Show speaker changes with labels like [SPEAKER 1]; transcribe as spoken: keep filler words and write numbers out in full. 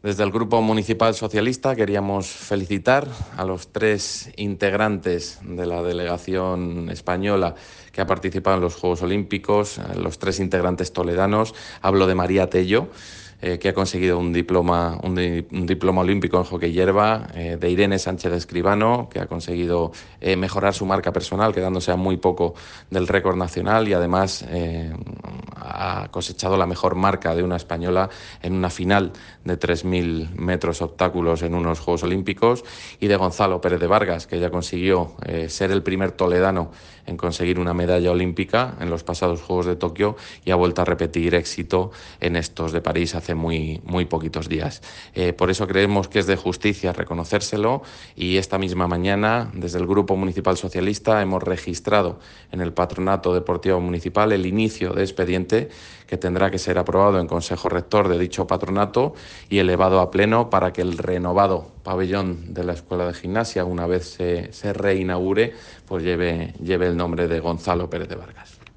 [SPEAKER 1] Desde el Grupo Municipal Socialista queríamos felicitar a los tres integrantes de la delegación española que ha participado en los Juegos Olímpicos, los tres integrantes toledanos. Hablo de María Tello, eh, que ha conseguido un diploma, un, di, un diploma olímpico en hockey hierba, eh, de Irene Sánchez Escribano, que ha conseguido eh, mejorar su marca personal, quedándose a muy poco del récord nacional, y además eh, ha cosechado la mejor marca de una española en una final de tres mil metros obstáculos en unos Juegos Olímpicos, y de Gonzalo Pérez de Vargas, que ya consiguió eh, ser el primer toledano en conseguir una medalla olímpica en los pasados Juegos de Tokio, y ha vuelto a repetir éxito en estos de París hace muy, muy poquitos días. Eh, por eso creemos que es de justicia reconocérselo, y esta misma mañana, desde el Grupo Municipal Socialista, hemos registrado en el Patronato Deportivo Municipal el inicio de expediente que tendrá que ser aprobado en Consejo Rector de dicho patronato y elevado a pleno para que el renovado pabellón de la Escuela de Gimnasia, una vez se, se reinaugure, pues lleve, lleve el nombre de Gonzalo Pérez de Vargas.